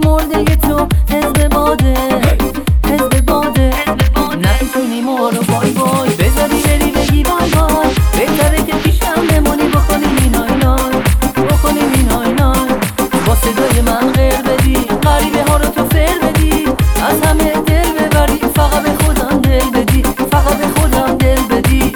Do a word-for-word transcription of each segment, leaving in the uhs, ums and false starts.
مرده تو حزب باده حزب باده نمیتونی ما رو بای بای بذاری بری بگی بای بای بهتره که پیشم بمونی بکنیم این های نای بکنیم این های نای با صدای من غیر بدی غریبه ها رو تو فر بدی از همه دل ببری فقط به خودم دل بدی فقط به خودم دل بدی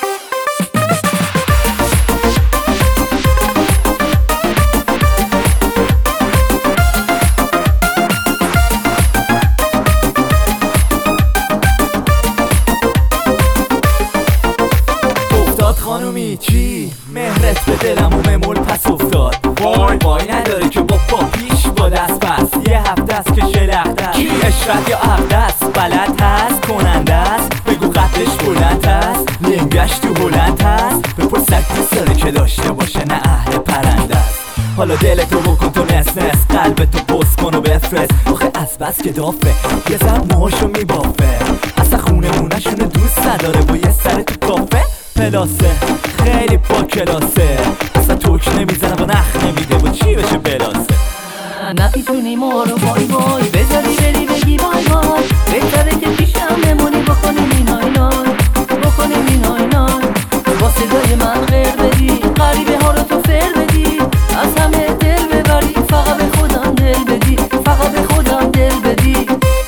خانومی چی؟ مهرت به دلم و ممول پس افتاد وای وای نداره که با پا پیش با دست پس یه هفته است که شلخته است چی اشرت یا عقد است بلد هست کننده است بگو قدش بلند هست لنگش تو هلند هست بپرس دوست داره که داشته باشه نه اهل پرنده است حالا دلتو بکن تو نس نس قلبتو پست کن و بفرست آخه از بس که دافه یه زب موهاشو میبافه اصلا خونه مونشونو دوست نداره با یه سر تو کافه پلاسه خیلی با کلاسه اصلا توک نمیزنه و نخ نمیده و چی بشه بلاسه نمیتونی ما رو بای بای بذاری بری بگی بای بای بهتره که پیشم بمونی بکنیم این های نای بکنیم این های نای با صدای من غیر بدی غریبه ها رو تو فر بدی از همه دل ببری فقط به خودم دل بدی فقط به خودم دل بدی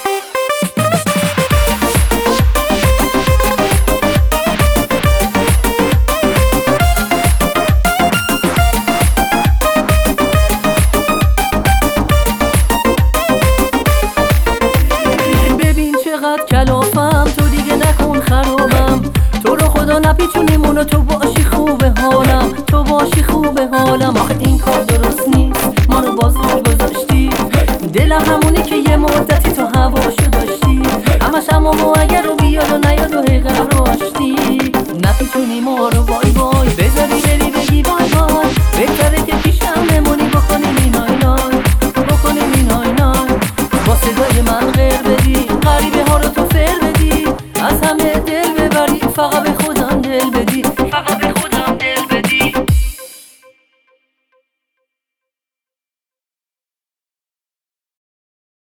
کلافم تو دیگه نکن خرابم تو رو خدا نپیچونیمونو تو باشی خوبه حالم تو باشی خوبه حالم آخه این کار درست نیست ما رو باز دور گذاشتی دلم همونی که یه مدتی تو هواشو داشتی همش اما و اگر رو بیاد و نیاد و حقیقت رو آشتی نپیچونی ما رو بای بای بذاری بری بگی بای بای بهتره که پیشم بمونی بکنیم این های نای بکنیم این های نای با صدای من غیر بدی غریبه ها رو تو فر بدی از همه دل ببری فقط